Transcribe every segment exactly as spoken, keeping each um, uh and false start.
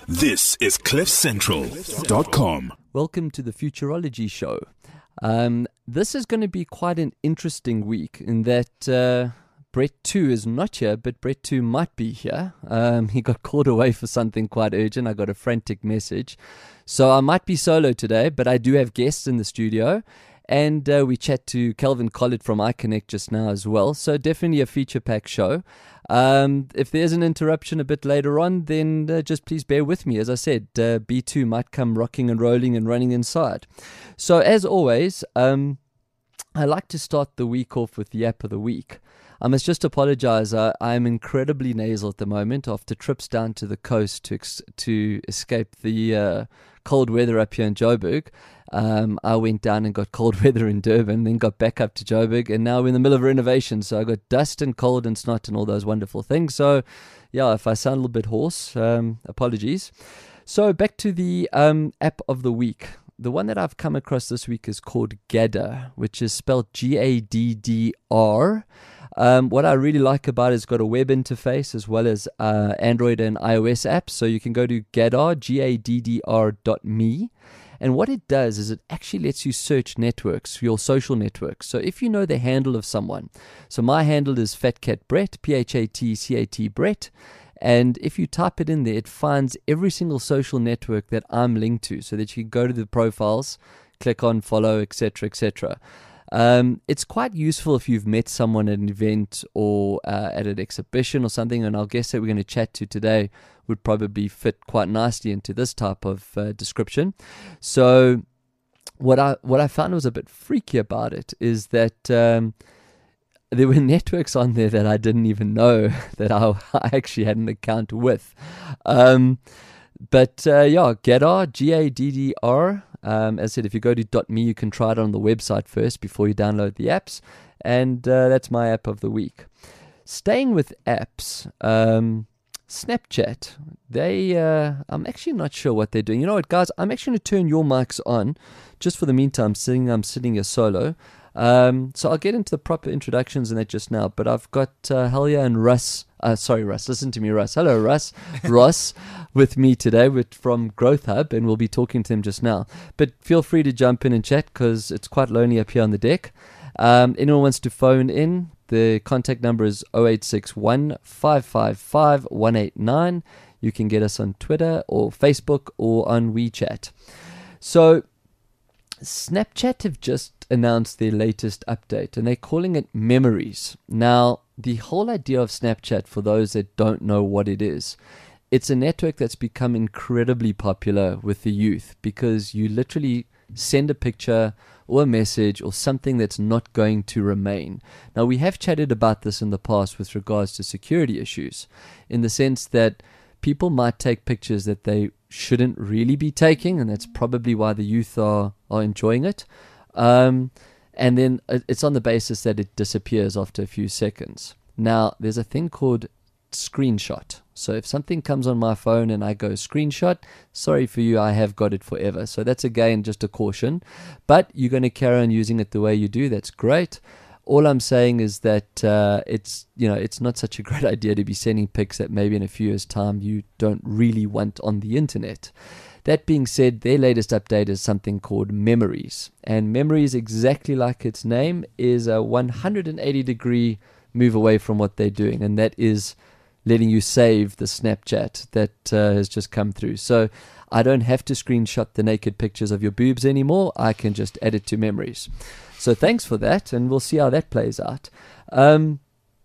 This is cliff central dot com. Welcome to the Futurology Show. Um, this is going to be quite an interesting week in that uh, Brett two is not here, but Brett two might be here. Um, he got called away for something quite urgent. I got a frantic message. So I might be solo today, but I do have guests in the studio. And uh, we chat to Kelvin Collett from iConnect just now as well. So definitely a feature-packed show. Um, if there's an interruption a bit later on, then uh, just please bear with me. As I said, uh, B two might come rocking and rolling and running inside. So as always, um, I like to start the week off with the app of the week. I must just apologize. I, I'm incredibly nasal at the moment after trips down to the coast to ex- to escape the uh, cold weather up here in Joburg. Um, I went down and got cold weather in Durban, then got back up to Joburg, and now we're in the middle of renovation. So I got dust and cold and snot and all those wonderful things. So, yeah, if I sound a little bit hoarse, um, apologies. So back to the um, app of the week. The one that I've come across this week is called Gaddr, which is spelled G A D D R. Um, what I really like about it is it's got a web interface as well as uh, Android and iOS apps. So you can go to Gaddr, G A D D R dot me. And what it does is it actually lets you search networks, your social networks. So if you know the handle of someone, so my handle is FatCatBrett, P H A T C A T Brett. And if you type it in there, it finds every single social network that I'm linked to so that you can go to the profiles, click on follow, et cetera, et cetera. Um, it's quite useful if you've met someone at an event or uh, at an exhibition or something, and our guest that we're going to chat to today would probably fit quite nicely into this type of uh, description. So what I what I found was a bit freaky about it is that um, there were networks on there that I didn't even know that I, I actually had an account with. Um, but uh, yeah, Gaddr, G A D D R. Um, as I said, if you go to .me, you can try it on the website first before you download the apps. And uh, that's my app of the week. Staying with apps, um, Snapchat, they, uh, I'm actually not sure what they're doing. You know what, guys? I'm actually going to turn your mics on just for the meantime, sitting, I'm sitting here solo. Um, so I'll get into the proper introductions and that just now. But I've got uh, Helya and Russ. Uh, sorry, Russ. Listen to me, Russ. Hello, Russ. Ross with me today with, from Growth Hub, and we'll be talking to him just now. But feel free to jump in and chat because it's quite lonely up here on the deck. Um, anyone wants to phone in, the contact number is zero eight six one, five five five, one eight nine. You can get us on Twitter or Facebook or on WeChat. So Snapchat have just announced their latest update and they're calling it Memories. Now, the whole idea of Snapchat, for those that don't know what it is, it's a network that's become incredibly popular with the youth because you literally send a picture or a message or something that's not going to remain. Now, we have chatted about this in the past with regards to security issues, in the sense that people might take pictures that they shouldn't really be taking, and that's probably why the youth are, are enjoying it. Um, and then it's on the basis that it disappears after a few seconds. Now, there's a thing called screenshot. So if something comes on my phone and I go screenshot, sorry for you, I have got it forever. So that's, again, just a caution. But you're going to carry on using it the way you do. That's great. All I'm saying is that uh, it's, you know, it's not such a great idea to be sending pics that maybe in a few years' time you don't really want on the internet. That being said, their latest update is something called Memories. And Memories, exactly like its name, is a one hundred eighty degree move away from what they're doing. And that is letting you save the Snapchat that uh, has just come through. So I don't have to screenshot the naked pictures of your boobs anymore. I can just add it to Memories. So thanks for that, and we'll see how that plays out. Um,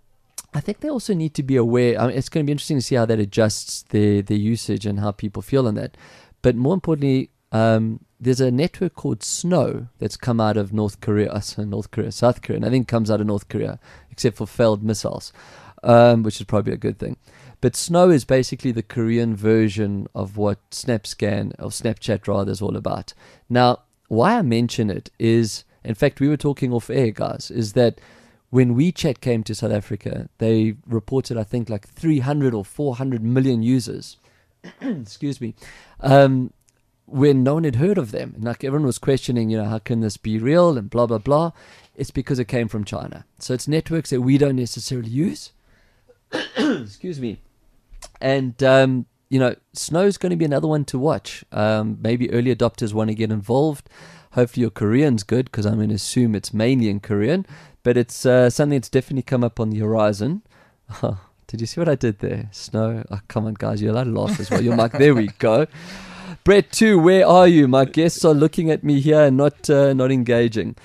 I think they also need to be aware. I mean, it's going to be interesting to see how that adjusts their, their usage and how people feel on that. But more importantly, um, there's a network called Snow that's come out of North Korea, uh, North Korea, South Korea, and I think it comes out of North Korea, except for failed missiles, um, which is probably a good thing. But Snow is basically the Korean version of what SnapScan, or Snapchat rather, is all about. Now, why I mention it is, in fact, we were talking off air, guys, is that when WeChat came to South Africa, they reported, I think, like three hundred or four hundred million users. Excuse me. Um, when no one had heard of them. And like everyone was questioning, you know, how can this be real and blah, blah, blah. It's because it came from China. So it's networks that we don't necessarily use. Excuse me. And um, you know, snow's going to be another one to watch. Um, maybe early adopters want to get involved. Hopefully your Korean's good, because I'm going to assume it's mainly in Korean. But it's uh, something that's definitely come up on the horizon. Oh, did you see what I did there? Snow. Oh, come on, guys. You're allowed to laugh as well. You're like, there we go. Brett two, where are you? My guests are looking at me here and not, uh, not engaging.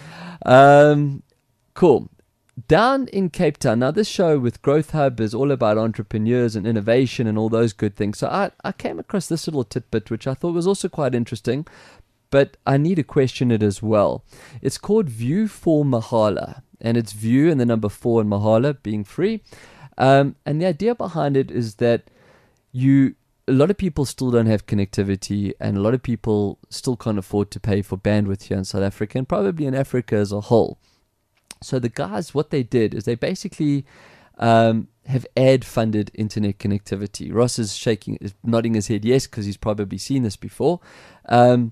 Um, cool. Down in Cape Town. Now, this show with Growth Hub is all about entrepreneurs and innovation and all those good things. So I, I came across this little tidbit, which I thought was also quite interesting, but I need to question it as well. It's called View for Mahala. And it's View and the number four in Mahala being free. Um, and the idea behind it is that you, a lot of people still don't have connectivity, and a lot of people still can't afford to pay for bandwidth here in South Africa and probably in Africa as a whole. So the guys, what they did is they basically um, have ad-funded internet connectivity. Ross is shaking, is nodding his head yes, because he's probably seen this before. Um,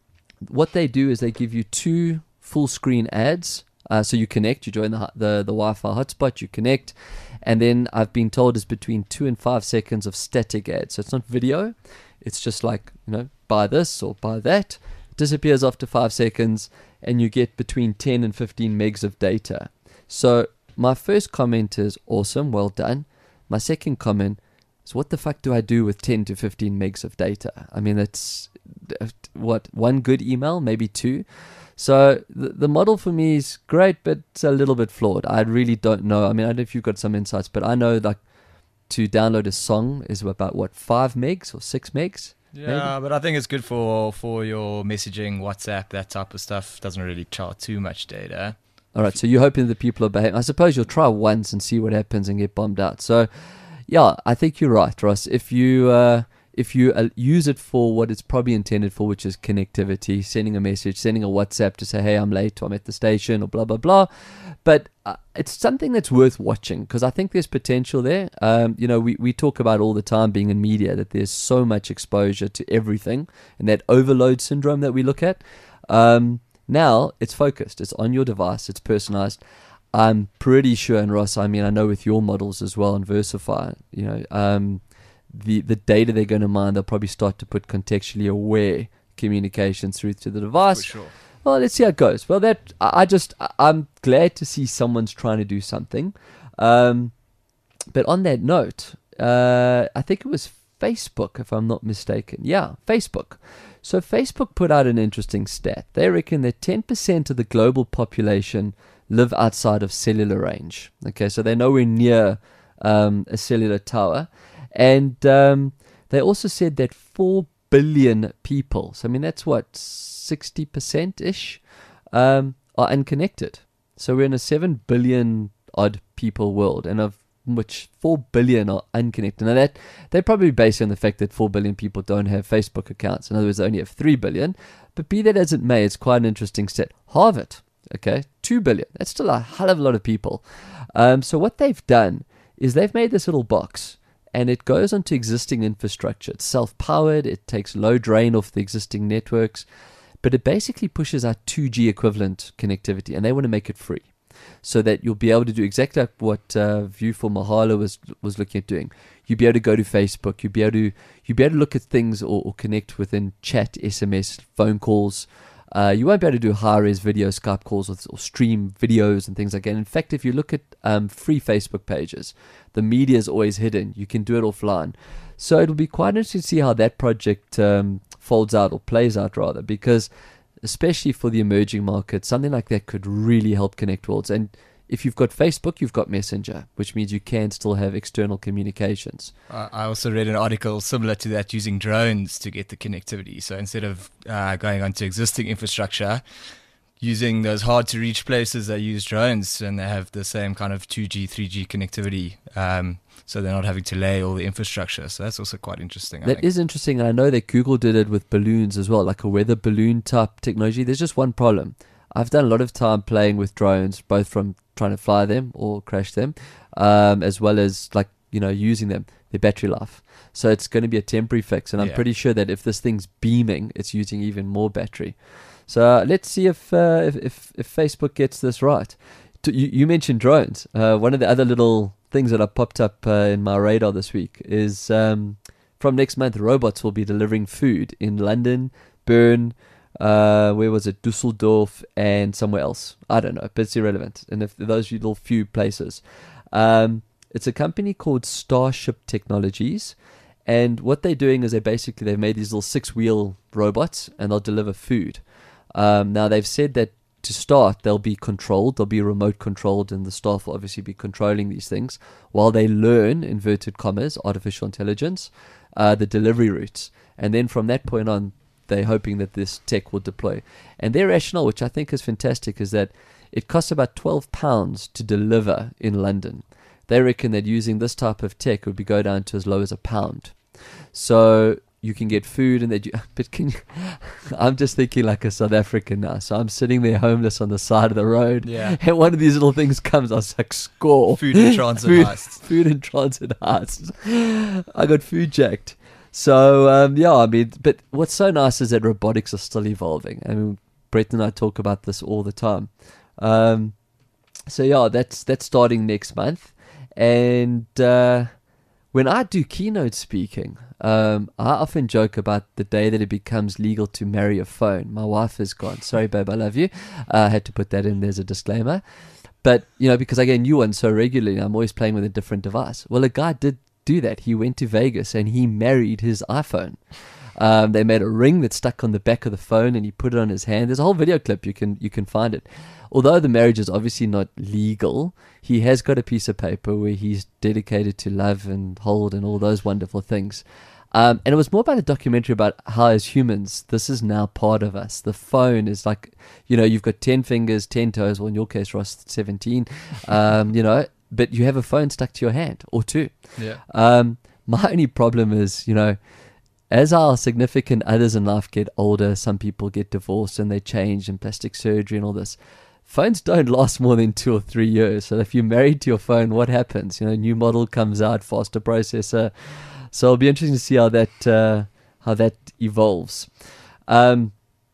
what they do is they give you two full-screen ads. Uh, so you connect, you join the, the the Wi-Fi hotspot, you connect, and then I've been told it's between two and five seconds of static ads. So it's not video, it's just like, you know, buy this or buy that. It disappears after five seconds, and you get between ten and fifteen megs of data. So my first comment is awesome, well done. My second comment is, what the fuck do I do with ten to fifteen megs of data? I mean, it's what, one good email, maybe two. So the, the model for me is great, but it's a little bit flawed. I really don't know. I mean, I don't know if you've got some insights, but I know like to download a song is about what, five megs or six megs? Yeah, maybe? But I think it's good for for your messaging, WhatsApp, that type of stuff. Doesn't really chart too much data. All right, so you're hoping that people are behaving. I suppose you'll try once and see what happens and get bombed out. So, yeah, I think you're right, Ross. If you uh, if you uh, use it for what it's probably intended for, which is connectivity, sending a message, sending a WhatsApp to say, hey, I'm late, or I'm at the station, or blah, blah, blah. But uh, it's something that's worth watching, because I think there's potential there. Um, you know, we, we talk about all the time being in media that there's so much exposure to everything, and that overload syndrome that we look at. Um, now it's focused. It's on your device. It's personalized. I'm pretty sure, and Ross, I mean, I know with your models as well, and Versify, you know, um, the, the data they're going to mine, they'll probably start to put contextually aware communications through to the device. For sure. Well, let's see how it goes. Well, that I just I'm glad to see someone's trying to do something. Um, but on that note, uh, I think it was Facebook, if I'm not mistaken. Yeah, Facebook. So Facebook put out an interesting stat. They reckon that ten percent of the global population live outside of cellular range. Okay, so they're nowhere near um, a cellular tower. And um, they also said that four billion people, so I mean, that's what, sixty percent-ish, um, are unconnected. So we're in a seven billion odd people world, and of which four billion are unconnected. Now that, they're probably based on the fact that four billion people don't have Facebook accounts. In other words, they only have three billion. But be that as it may, it's quite an interesting stat. Harvard, okay, two billion. That's still a hell of a lot of people. Um, so what they've done is they've made this little box, and it goes onto existing infrastructure. It's self-powered. It takes low drain off the existing networks. But it basically pushes out two G equivalent connectivity, and they want to make it free, so that you'll be able to do exactly like what uh, View for Mahala was was looking at doing. You'll be able to go to Facebook. You'll be able to you'll be able to look at things or, or connect within chat, S M S, phone calls. Uh, you won't be able to do high-res video Skype calls or, or stream videos and things like that. In fact, if you look at um, free Facebook pages, the media is always hidden. You can do it offline. So it'll be quite interesting to see how that project um, folds out, or plays out rather, because especially for the emerging markets, something like that could really help connect worlds. And if you've got Facebook, you've got Messenger, which means you can still have external communications. Uh, I also read an article similar to that using drones to get the connectivity. So instead of uh, going onto existing infrastructure, using those hard to reach places, they use drones, and they have the same kind of two G, three G connectivity. Um, so they're not having to lay all the infrastructure. So that's also quite interesting. I That think. is interesting. And I know that Google did it with balloons as well, like a weather balloon type technology. There's just one problem. I've done a lot of time playing with drones, both from trying to fly them or crash them, um, as well as like, you know, using them, their battery life. So it's going to be a temporary fix. And I'm Yeah. pretty sure that if this thing's beaming, it's using even more battery. So uh, let's see if, uh, if, if if Facebook gets this right. To, you, you mentioned drones. Uh, one of the other little things that have popped up uh, in my radar this week is um, from next month, robots will be delivering food in London, Bern, uh, where was it, Dusseldorf, and somewhere else. I don't know, but it's irrelevant. And if those little few places. Um, it's a company called Starship Technologies. And what they're doing is they basically, they've made these little six-wheel robots, and they'll deliver food. Um, now, they've said that to start, they'll be controlled. They'll be remote controlled, and the staff will obviously be controlling these things while they learn, inverted commas, artificial intelligence, uh, the delivery routes. And then from that point on, they're hoping that this tech will deploy. And their rationale, which I think is fantastic, is that it costs about twelve pounds to deliver in London. They reckon that using this type of tech would be go down to as low as a pound. So you can get food, and that you, but can you, I'm just thinking like a South African now. So I'm sitting there homeless on the side of the road, yeah. and one of these little things comes. I was like, score. Food in transit food, heists. Food in transit heists. I got food jacked. So um, yeah, I mean, but what's so nice is that robotics are still evolving. I mean, Brett and I talk about this all the time. Um, so yeah, that's that's starting next month, and. Uh, When I do keynote speaking, um, I often joke about the day that it becomes legal to marry a phone. My wife is gone. Sorry, babe, I love you. Uh, I had to put that in. There's a disclaimer. But, you know, because I get new ones so regularly, I'm always playing with a different device. Well, a guy did do that. He went to Vegas and he married his iPhone. Um, they made a ring that stuck on the back of the phone, and he put it on his hand. There's a whole video clip. You can you can find it. Although the marriage is obviously not legal, he has got a piece of paper where he's dedicated to love and hold and all those wonderful things. Um, and it was more about a documentary about how, as humans, this is now part of us. The phone is like, you know, you've got ten fingers, ten toes. Well, in your case, Ross, seventeen. Um, you know, but you have a phone stuck to your hand, or two. Yeah. Um, my only problem is, you know, as our significant others in life get older, some people get divorced and they change, and plastic surgery and all this. Phones don't last more than two or three years. So if you're married to your phone, what happens? You know, new model comes out, faster processor. So it'll be interesting to see how that uh, how that evolves. Um,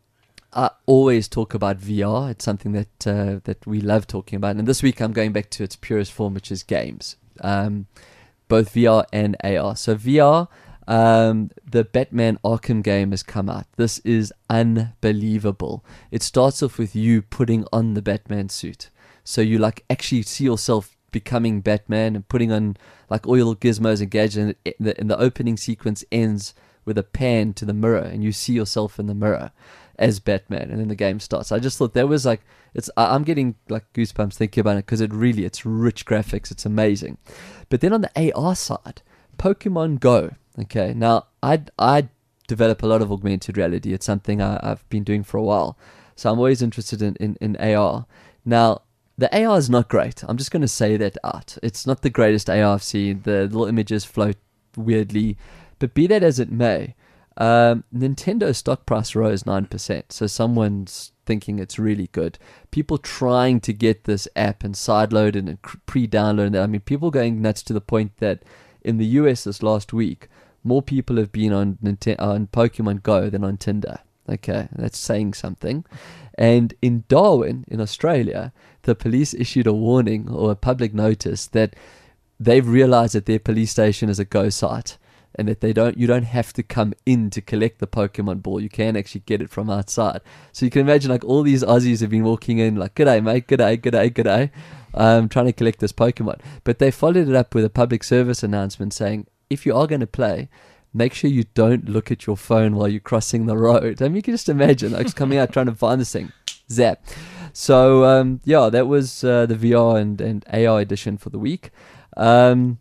I always talk about V R. It's something that uh, that we love talking about. And this week I'm going back to its purest form, which is games, um, both V R and A R. So V R. Um, the Batman Arkham game has come out. This is unbelievable. It starts off with you putting on the Batman suit. So you like actually see yourself becoming Batman and putting on like all your gizmos and gadgets. And it, the, and the opening sequence ends with a pan to the mirror, and you see yourself in the mirror as Batman, and then the game starts. I just thought that was like, it's. I'm getting like goosebumps thinking about it, because it really, it's rich graphics. It's amazing. But then on the A R side, Pokemon Go. Okay, now I I develop a lot of augmented reality. It's something I, I've been doing for a while, so I'm always interested in, in, in A R. Now, the A R is not great. I'm just going to say that out. It's not the greatest A R I've seen. The little images float weirdly, but be that as it may, um, Nintendo stock price rose nine percent, so someone's thinking it's really good. People trying to get this app and sideload it and pre-download it. I mean, people going nuts to the point that in the U S this last week, more people have been on Nintendo, on Pokemon Go than on Tinder. Okay, that's saying something. And in Darwin, in Australia, the police issued a warning or a public notice that they've realized that their police station is a Go site, and that they don't, you don't have to come in to collect the Pokemon ball. You can actually get it from outside. So you can imagine like all these Aussies have been walking in like, g'day mate, g'day, g'day, g'day, um, trying to collect this Pokemon. But they followed it up with a public service announcement saying, if you are going to play, make sure you don't look at your phone while you're crossing the road. I mean, you can just imagine like just coming out trying to find this thing. Zap. So, um, yeah, that was uh, the V R and, and A R edition for the week. Um,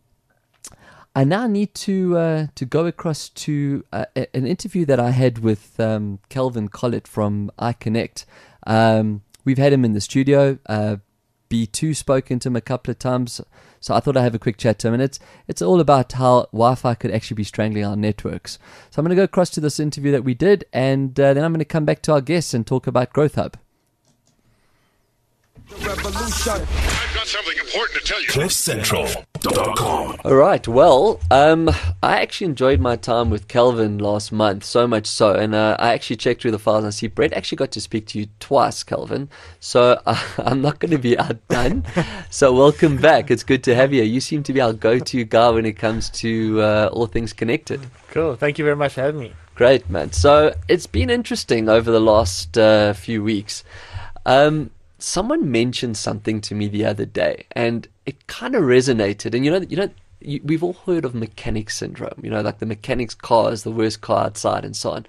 I now need to uh, to go across to uh, an interview that I had with um, Kelvin Collett from iConnect. Um, we've had him in the studio. Uh, B two spoken to him a couple of times, so I thought I'd have a quick chat to him. And it's, it's all about how Wi-Fi could actually be strangling our networks. So I'm going to go across to this interview that we did, and uh, then I'm going to come back to our guests and talk about Growth Hub. Revolution. I've got something important to tell you. cliff central dot com. All right. Well, um, I actually enjoyed my time with Kelvin last month, so much so, and uh, I actually checked through the files and I see Brett actually got to speak to you twice, Kelvin. So uh, I'm not going to be outdone. So welcome back. It's good to have you. You seem to be our go-to guy when it comes to uh, all things connected. Cool. Thank you very much for having me. Great, man. So it's been interesting over the last uh, few weeks. Um, someone mentioned something to me the other day, and it kind of resonated. And you know, you know, you, we've all heard of mechanic syndrome. You know, like the mechanic's car is the worst car outside, and so on.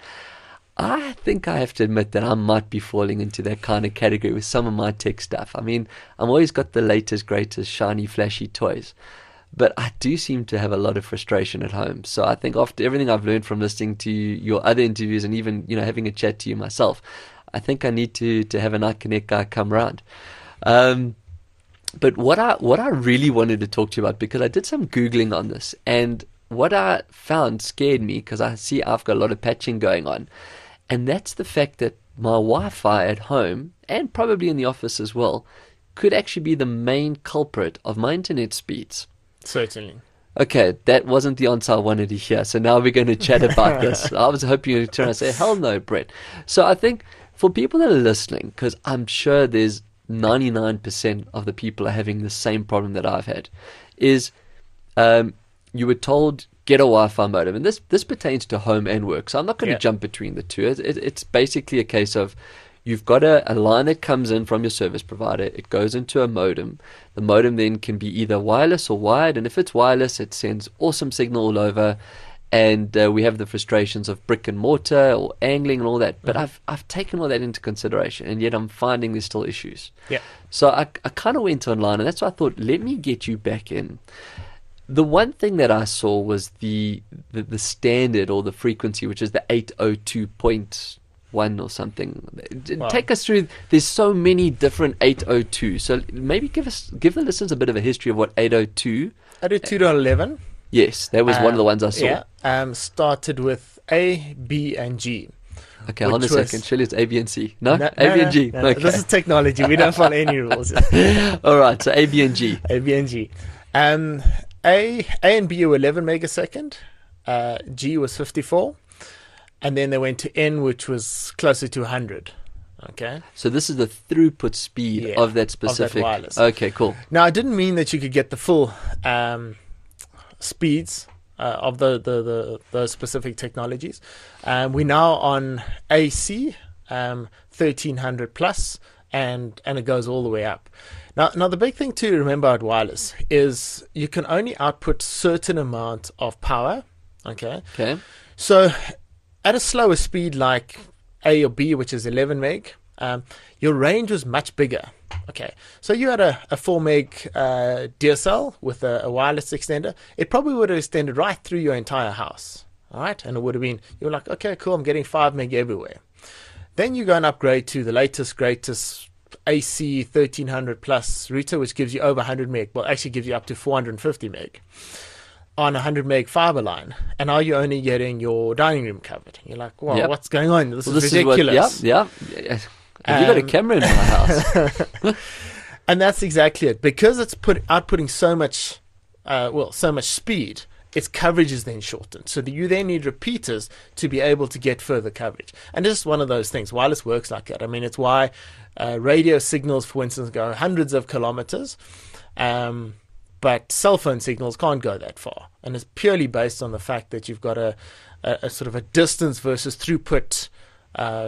I think I have to admit that I might be falling into that kind of category with some of my tech stuff. I mean, I'm always got the latest, greatest, shiny, flashy toys. But I do seem to have a lot of frustration at home. So I think after everything I've learned from listening to your other interviews and even, you know, having a chat to you myself, I think I need to, to have an iConnect guy come around. Um, but what I what I really wanted to talk to you about, because I did some Googling on this, and what I found scared me, because I see I've got a lot of patching going on, and that's the fact that my Wi-Fi at home, and probably in the office as well, could actually be the main culprit of my internet speeds. Certainly. Okay, that wasn't the answer I wanted to hear. So now we're going to chat about this. I was hoping you'd turn and say, hell no, Brett. So I think for people that are listening, because I'm sure there's ninety-nine percent of the people are having the same problem that I've had, is um, you were told, get a Wi-Fi modem. And this, this pertains to home and work. So I'm not going to Yeah. jump between the two. It, it, it's basically a case of, you've got a, a line that comes in from your service provider. It goes into a modem. The modem then can be either wireless or wired. And if it's wireless, it sends awesome signal all over. And uh, we have the frustrations of brick and mortar or angling and all that. But I've I've taken all that into consideration. And yet I'm finding there's still issues. Yeah. So I, I kind of went online. And that's why I thought, let me get you back in. The one thing that I saw was the the, the standard or the frequency, which is the eight oh two point one or something. Wow. Take us through. There's so many different eight oh two. So maybe give us give the listeners a bit of a history of what eight oh two. I did two point eleven. Yes, that was one of the ones I saw. Yeah. Um, started with A, B, and G. Okay, hold on a which was- second. Surely it's A, B, and C. No, No, A, B, no, and G. no, no. Okay. This is technology. We don't follow any rules. All right. So A, B, and G. A, B, and G. Um, A, A and B were eleven megasecond. Uh, G was fifty-four. And then they went to N, which was closer to one hundred. Okay. So this is the throughput speed Yeah, of of that that specific. wireless. Okay, cool. Now, I didn't mean that you could get the full um, speeds uh, of the, the, the, the specific technologies. Um, we're now on A C, um, thirteen hundred plus, and, and it goes all the way up. Now, now, the big thing to remember about wireless is you can only output certain amount of power. Okay. Okay. So at a slower speed like A or B, which is eleven meg, um, your range was much bigger. Okay, so you had a, a four meg uh, D S L with a, a wireless extender. It probably would have extended right through your entire house. All right, and it would have been, you were like, okay, cool, I'm getting five meg everywhere. Then you go and upgrade to the latest, greatest A C thirteen hundred plus router, which gives you over one hundred meg. Well, actually gives you up to four hundred fifty meg on a one hundred meg fiber line, and now you're only getting your dining room covered. You're like, well, Yep. what's going on? This Well, is this ridiculous. is what. Yeah, yeah. yeah. Have you got a Um, camera in my house? And that's exactly it. Because it's put outputting so much, uh, well, so much speed, its coverage is then shortened. So that you then need repeaters to be able to get further coverage. And this is one of those things. Wireless works like that. I mean, it's why uh, radio signals, for instance, go hundreds of kilometers. Um, but cell phone signals can't go that far. And it's purely based on the fact that you've got a, a, a sort of a distance versus throughput uh,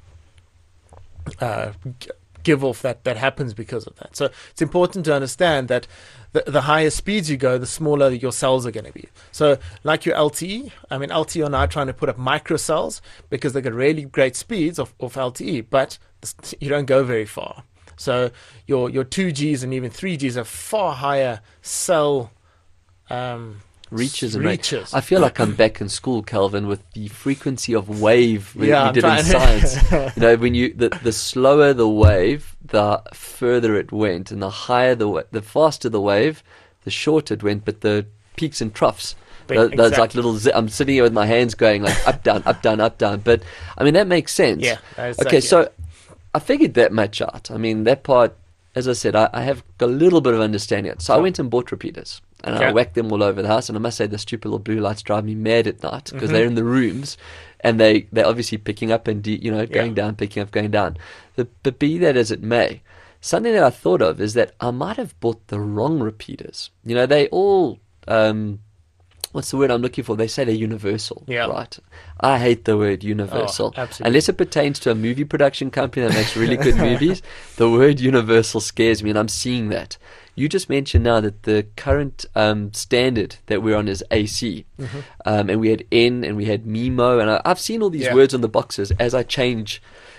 uh, g- give off that, that happens because of that. So it's important to understand that the, the higher speeds you go, the smaller your cells are going to be. So like your L T E, I mean, L T E are now trying to put up micro cells because they got really great speeds of, of L T E, but you don't go very far. So your your two Gs and even three Gs have far higher cell um, Reaches and range. reaches. I feel like I'm back in school, Calvin, with the frequency of wave we, Yeah, we I'm did in trying- science. You know, when you the, the slower the wave, the further it went, and the higher the wa- the faster the wave, the shorter it went. But the peaks and troughs, Big- those, those like exactly. little. Zi- I'm sitting here with my hands going like up, down, up, down, up, down. But I mean that makes sense. Yeah, that's Okay, exactly so I figured that much out. I mean that part as I said, I, I have a little bit of understanding it. So I went and bought repeaters. And Okay. I whacked them all over the house. And I must say, the stupid little blue lights drive me mad at night because Mm-hmm. they're in the rooms, and they they're obviously picking up and de- you know going Yeah. down, picking up, going down. But, but be that as it may, something that I thought of is that I might have bought the wrong repeaters. You know, they all um, what's the word I'm looking for? They say they're universal, Yeah. right? I hate the word universal. Oh, absolutely. Unless it pertains to a movie production company that makes really good movies, the word universal scares me, and I'm seeing that. You just mentioned now that the current um, standard that we're on is A C, Mm-hmm. um, and we had N and we had MIMO, and I, I've seen all these Yeah. words on the boxes as I change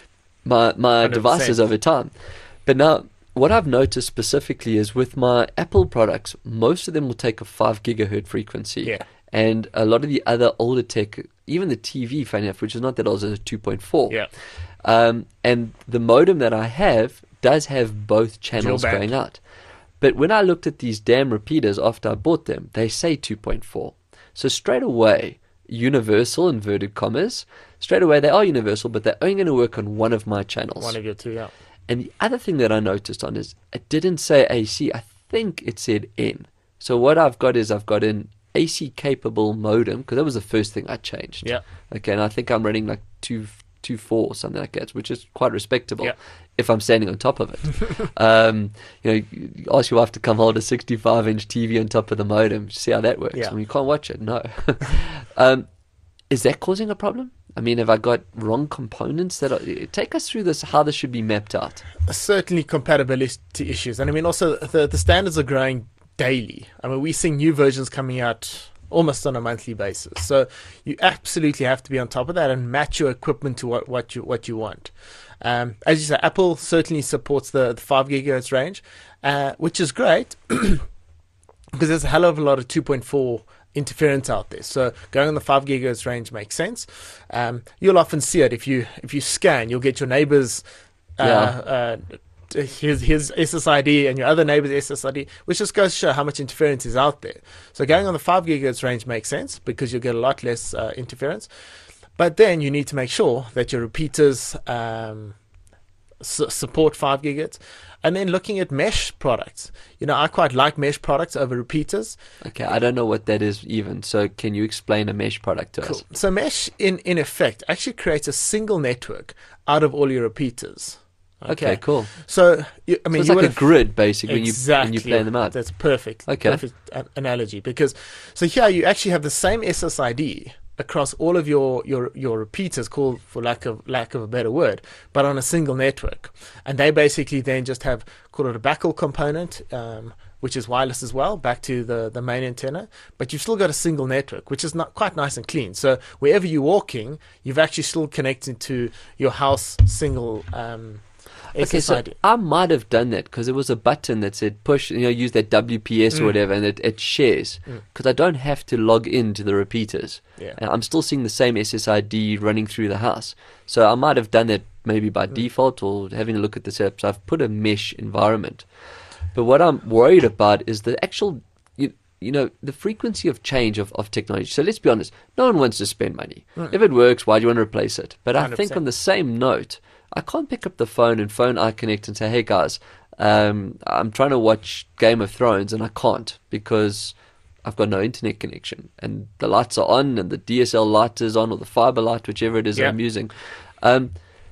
my my one hundred percent. devices over time. But now, what I've noticed specifically is with my Apple products, most of them will take a five gigahertz frequency, Yeah. and a lot of the other older tech, even the T V, funny enough, which is not that old, is a two point four. Yeah. Um, and the modem that I have does have both channels Dual band. going out. But when I looked at these damn repeaters after I bought them, they say two point four. So straight away, universal, inverted commas, straight away they are universal, but they're only going to work on one of my channels. One of your two, yeah. And the other thing that I noticed on is it didn't say A C. I think it said N. So what I've got is I've got an A C capable modem, because that was the first thing I changed. Yeah. Okay, and I think I'm running like two two four or something like that, which is quite respectable. Yeah. If I'm standing on top of it. um, you know, you ask your wife to come hold a sixty-five inch T V on top of the modem. See how that works. Yeah. I mean, you can't watch it. No. um, is that causing a problem? I mean, have I got wrong components that are, take us through this, how this should be mapped out? Certainly compatibility issues. And I mean, also, the, the standards are growing daily. I mean, we're seeing new versions coming out almost on a monthly basis. So you absolutely have to be on top of that and match your equipment to what, what you what you want. Um, as you say, Apple certainly supports the, the five gigahertz range, uh, which is great because there's a hell of a lot of two point four interference out there. So going on the five gigahertz range makes sense. Um, you'll often see it if you if you scan, you'll get your neighbor's uh, uh, his his S S I D and your other neighbor's S S I D, which just goes to show how much interference is out there. So going on the five gigahertz range makes sense because you'll get a lot less uh, interference. But then you need to make sure that your repeaters um, su- support five gigahertz. And then looking at mesh products. You know, I quite like mesh products over repeaters. Okay, I don't know what that is even. So can you explain a mesh product to us? So mesh, in, in effect, actually creates a single network out of all your repeaters. Okay, cool. So, you, I So mean, it's you like a would've- grid, basically, exactly. when you, when you play them out. That's perfect. Okay. Perfect a- analogy. Because, so here you actually have the same S S I D across all of your, your, your repeaters, called for lack of lack of a better word, but on a single network. And they basically then just have, call it a backhaul component, um, which is wireless as well, back to the, the main antenna. But you've still got a single network, which is not quite nice and clean. So wherever you're walking, you've actually still connected to your house single um, Okay, so S S I D. I might have done that because there was a button that said push, you know, use that W P S or Mm. whatever, and it, it shares. Because I don't have to log into the repeaters. Yeah. And I'm still seeing the same S S I D running through the house. So I might have done that maybe by default or having a look at the setup. So I've put a mesh environment. But what I'm worried about is the actual, you, you know, the frequency of change of, of technology. So let's be honest, no one wants to spend money. If it works, why do you want to replace it? But I one hundred think percent. on the same note, I can't pick up the phone and phone iConnect and say, hey guys, um, I'm trying to watch Game of Thrones and I can't because I've got no internet connection and the lights are on and the D S L light is on or the fiber light, whichever it is Yeah. I'm using. Um,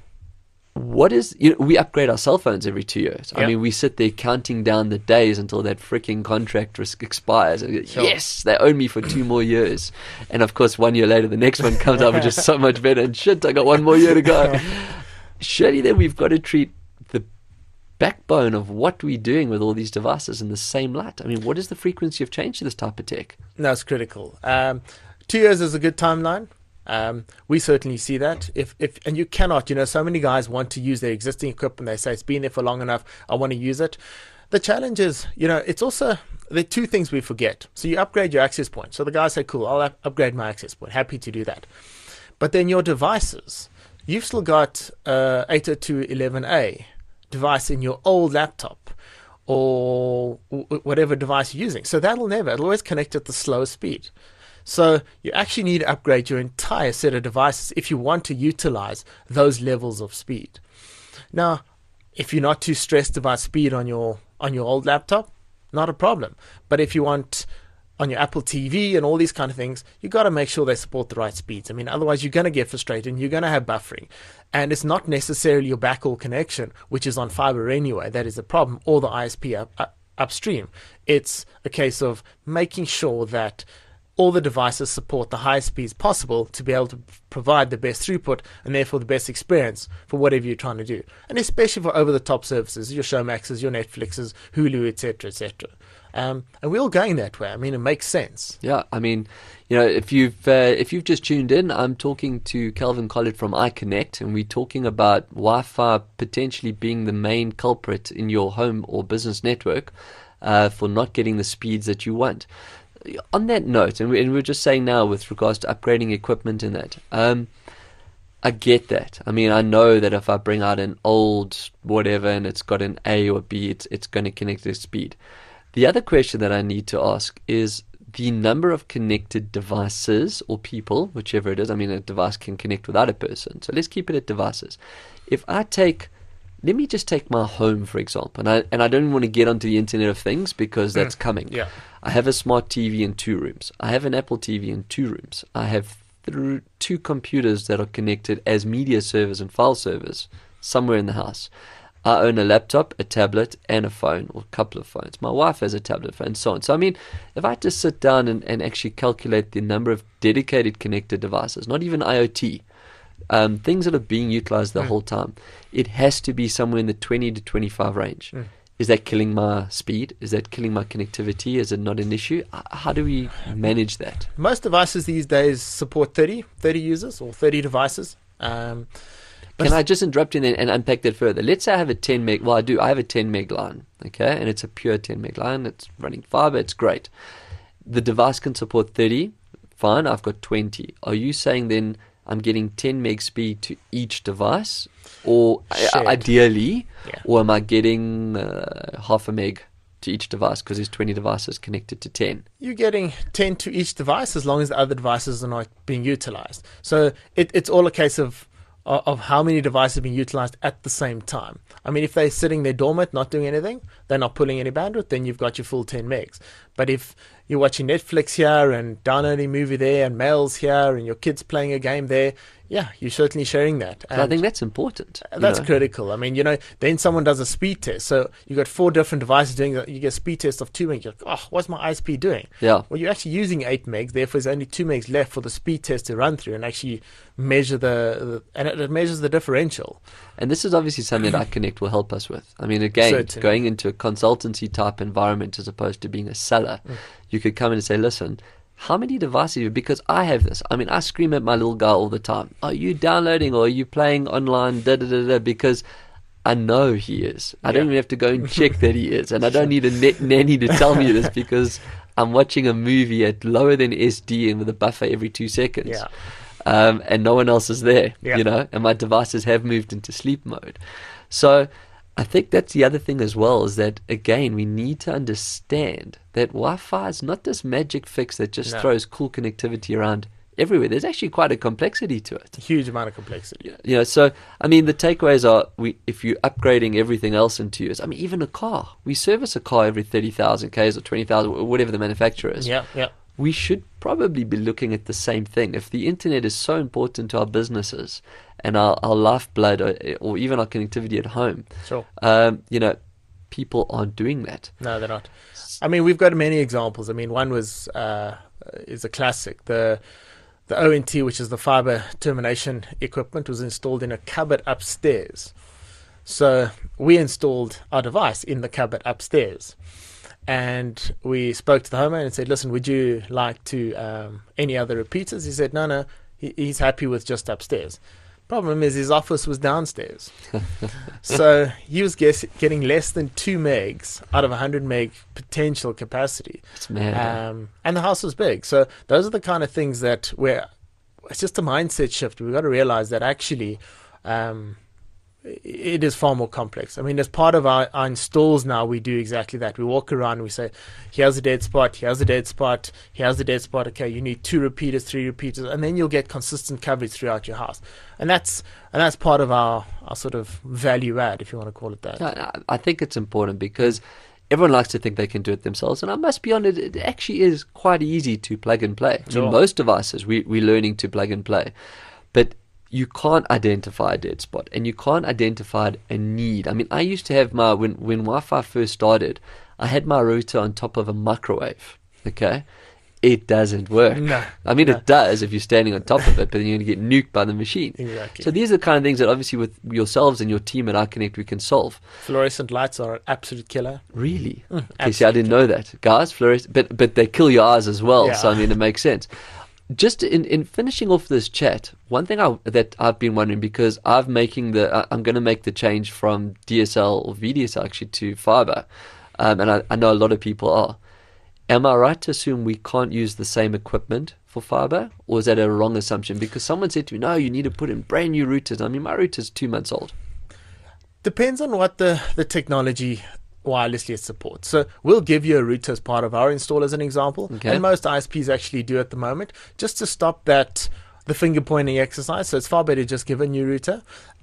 what is, you know, we upgrade our cell phones every two years. I Yeah. mean, we sit there counting down the days until that freaking contract risk expires. And we go, Sure. yes, they own me for two more years. And of course, one year later, the next one comes out which is so much better. And shit, I got one more year to go. Surely then we've got to treat the backbone of what we're doing with all these devices in the same light. I mean, what is the frequency of change to this type of tech? No, it's critical. Um, two years is a good timeline. Um, we certainly see that. If if and you cannot, you know, so many guys want to use their existing equipment. They say it's been there for long enough. I want to use it. The challenge is, you know, it's also there are two things we forget. So you upgrade your access point. So the guys say, "Cool, I'll up- upgrade my access point. Happy to do that." But then your devices, you've still got uh, eight oh two dot eleven A device in your old laptop or w- whatever device you're using. So that'll never. It'll always connect at the slowest speed. So you actually need to upgrade your entire set of devices if you want to utilize those levels of speed. Now, if you're not too stressed about speed on your on your old laptop, not a problem. But if you want on your Apple T V and all these kind of things, you got to make sure they support the right speeds. I mean, otherwise you're going to get frustrated and you're going to have buffering. And it's not necessarily your backhaul connection, which is on fiber anyway, that is the problem, or the I S P up, up, upstream. It's a case of making sure that all the devices support the highest speeds possible to be able to provide the best throughput and therefore the best experience for whatever you're trying to do. And especially for over-the-top services, your Showmaxes, your Netflixes, Hulu, et cetera, et cetera. Um, and we're all going that way. I mean, it makes sense. Yeah, I mean, you know, if you've uh, if you've just tuned in, I'm talking to Calvin Collett from iConnect, and we're talking about Wi-Fi potentially being the main culprit in your home or business network uh, for not getting the speeds that you want. On that note, and, we, and we're just saying now with regards to upgrading equipment and that, um, I get that. I mean, I know that if I bring out an old whatever and it's got an A or B, it's it's going to connect to speed. The other question that I need to ask is the number of connected devices or people, whichever it is. I mean, a device can connect without a person. So let's keep it at devices. If I take, let me just take my home, for example, and I, and I don't want to get onto the Internet of Things because that's mm, coming. Yeah. I have a smart T V in two rooms. I have an Apple T V in two rooms. I have th- two computers that are connected as media servers and file servers somewhere in the house. I own a laptop, a tablet, and a phone, or a couple of phones. My wife has a tablet, and so on. So, I mean, if I just sit down and, and actually calculate the number of dedicated connected devices, not even IoT, um, things that are being utilized the mm. whole time, it has to be somewhere in the twenty to twenty-five range. Mm. Is that killing my speed? Is that killing my connectivity? Is it not an issue? How do we manage that? Most devices these days support thirty, thirty users or thirty devices. Um, Can I just interrupt you and, and unpack that further? Let's say I have a ten meg. Well, I do. I have a ten meg line, okay, and it's a pure ten meg line. It's running fiber. It's great. The device can support thirty. Fine. I've got twenty. Are you saying then I'm getting ten meg speed to each device, or Shared. ideally, yeah. or am I getting uh, half a meg to each device because there's twenty devices connected to ten? You're getting ten to each device as long as the other devices are not being utilized. So it, it's all a case of of how many devices are being utilized at the same time. I mean, if they're sitting there dormant, not doing anything, they're not pulling any bandwidth, then you've got your full ten megs. But if you're watching Netflix here and downloading a movie there and mails here and your kid's playing a game there, yeah, you're certainly sharing that. And I think that's important. That's know? critical. I mean, you know, then someone does a speed test. So you've got four different devices doing that. You get a speed test of two megs. You're like, oh, what's my I S P doing? Yeah. Well, you're actually using eight megs. Therefore, there's only two megs left for the speed test to run through and actually measure the, the and it, it measures the differential. And this is obviously something that iConnect will help us with. I mean, again, Certainly. going into a consultancy type environment as opposed to being a seller, mm. you could come in and say, listen, how many devices? Because I have this. I mean, I scream at my little guy all the time. Are you downloading or are you playing online? Da, da, da, da, because I know he is. I yeah. don't even have to go and check that he is. And I don't need a net nanny to tell me this because I'm watching a movie at lower than S D and with a buffer every two seconds. Yeah. Um, and no one else is there, yeah. you know, and my devices have moved into sleep mode. So I think that's the other thing as well, is that, again, we need to understand that Wi-Fi is not this magic fix that just no. throws cool connectivity around everywhere. There's actually quite a complexity to it. A huge amount of complexity. You know, so, I mean, the takeaways are, we if you're upgrading everything else into yours, I mean, even a car. We service a car every thirty thousand kays or twenty thousand, or whatever the manufacturer is. Yeah, yeah. We should probably be looking at the same thing. If the internet is so important to our businesses and our, our lifeblood, or, or even our connectivity at home, Sure. um, you know, people aren't doing that. No, they're not. I mean, we've got many examples. I mean, one was uh, is a classic. The the O N T, which is the fiber termination equipment, was installed in a cupboard upstairs. So we installed our device in the cupboard upstairs. And we spoke to the homeowner and said, listen, would you like to um, any other repeaters? He said, no, no, he, he's happy with just upstairs. Problem is his office was downstairs. So he was guess, getting less than two megs out of one hundred meg potential capacity. It's mad. Um, and the house was big. So those are the kind of things that where it's just a mindset shift. We've got to realize that actually um, it is far more complex. I mean, as part of our, our installs now, we do exactly that. We walk around and we say, here's a dead spot, here's a dead spot, here's a dead spot. Okay, you need two repeaters, three repeaters, and then you'll get consistent coverage throughout your house. And that's and that's part of our, our sort of value add, if you want to call it that. I, I think it's important because everyone likes to think they can do it themselves, and I must be honest, it actually is quite easy to plug and play. I Sure. mean, most devices, we, we're learning to plug and play. But you can't identify a dead spot, and you can't identify a need. I mean, I used to have my, when, when Wi-Fi first started, I had my router on top of a microwave, okay? It doesn't work. No, I mean, no. it does if you're standing on top of it, but then you're going to get nuked by the machine. Exactly. So these are the kind of things that obviously with yourselves and your team at iConnect we can solve. Fluorescent lights are an absolute killer. Really? Mm, Okay, see, I didn't know that. Guys, fluorescent, but, but they kill your eyes as well, Yeah. so I mean, it makes sense. Just in, in finishing off this chat, one thing I, that I've been wondering, because I'm making the, I- I'm going to make the change from D S L or V D S L actually to fiber, um, and I, I know a lot of people are. Am I right to assume we can't use the same equipment for fiber, or is that a wrong assumption? Because someone said to me, no, you need to put in brand new routers. I mean, my router's two months old. Depends on what the, the technology wirelessly it supports. So we'll give you a router as part of our install as an example. Okay. And most I S Ps actually do at the moment, just to stop that, the finger pointing exercise. So it's far better to just give a new router.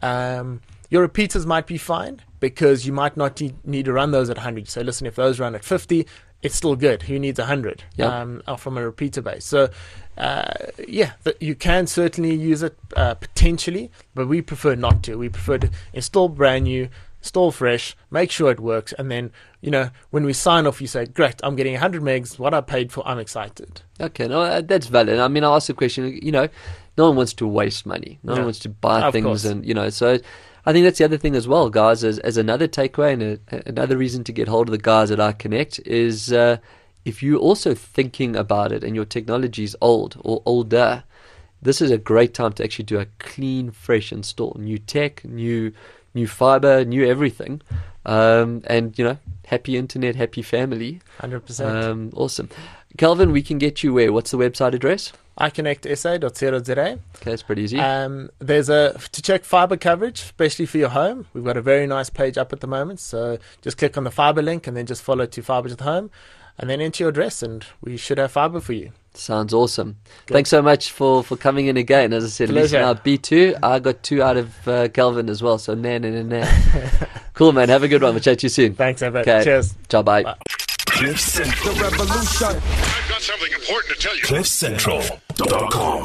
Um, your repeaters might be fine because you might not need, need to run those at one hundred. So listen, if those run at fifty, it's still good. Who needs one hundred Yeah. um, uh, from a repeater base? So uh, yeah, th- you can certainly use it uh, potentially, but we prefer not to. We prefer to install brand new, install fresh, make sure it works, and then, you know, when we sign off, you say, great, I'm getting one hundred megs, what I paid for, I'm excited. Okay, no, uh, that's valid. I mean, I asked the question, you know, no one wants to waste money. No, No. one wants to buy Of things, course. and, you know, so I think that's the other thing as well, guys, as, as another takeaway and a, another reason to get hold of the guys at iConnect is uh, if you're also thinking about it and your technology is old or older, this is a great time to actually do a clean, fresh install. New tech, new new fiber, new everything. Um, and, you know, happy internet, happy family. one hundred percent. Um, awesome. Calvin, we can get you where? What's the website address? i connect s a dot co dot z a. Okay, that's pretty easy. Um, there's a to check fiber coverage, especially for your home. We've got a very nice page up at the moment. So just click on the fiber link and then just follow to fiber to the home, and then enter your address, and we should have fiber for you. Sounds awesome. Thanks so much for, for coming in again. As I said, Pleasure. listen out, B two. I got two out of uh, Calvin as well. So, nan, nan, nan, nan. Cool, man. Have a good one. We'll chat to you soon. Thanks, Evan. Okay. Cheers. Ciao, bye. Bye. Cliff Central. The revolution. I've got something important to tell you. cliff central dot com.